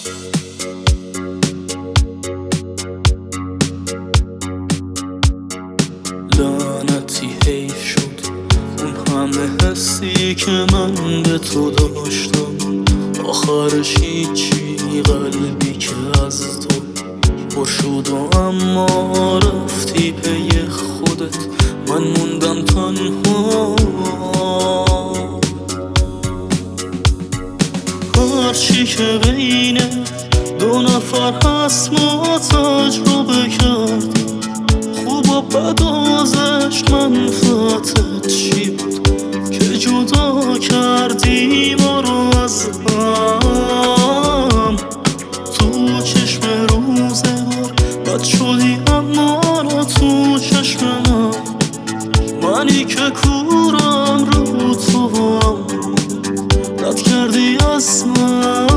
لعنتی حیف شد اون همه حسی که من به تو داشتم، آخرش هیچی، قلبی که از تو پر شد و اما رفتی پی خودت، من موندم تنها. هرچی که بین دو نفر هست ما تجربه کردیم، خوب و بد ازش منفعتت چی بود که جدا کردی ما رو از هم؟ تو چشم روزگار بد شدی اما نه تو چشم منی که کورم رو تو هم رد کردی از من.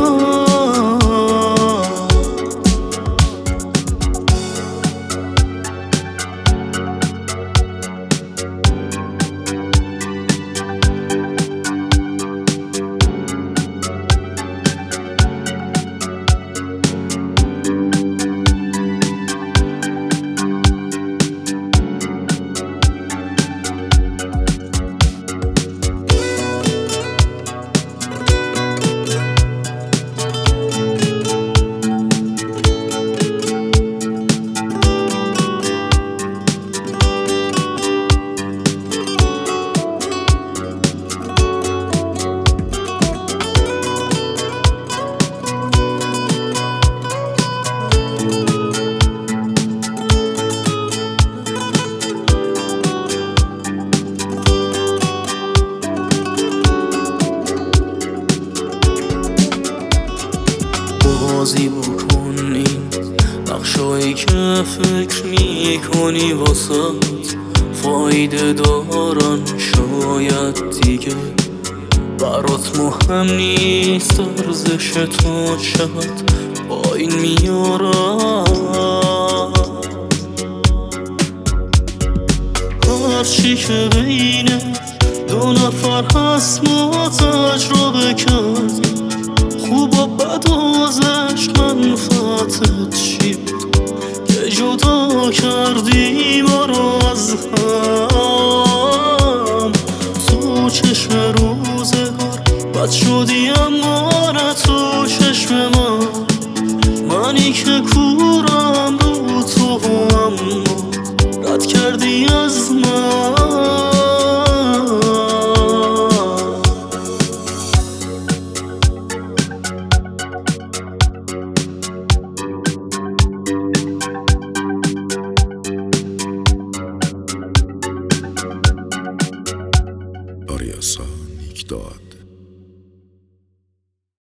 بازی بکن این نقشایی که فکر میکنی واسد فایده دارن، شاید دیگه برات مهم نیست ارزش تو چقدر با این میارم. هرچی که بین دو نفر هست ما تجربه کردیم، خوب و بد ازش منفعتت چی بود که جدا کردی ما رو از هم؟ تو چشم روزگار بد شدی اما نه تو چشم منی که کورم رو تو هم رد کردی از من. Arya Sonic Dot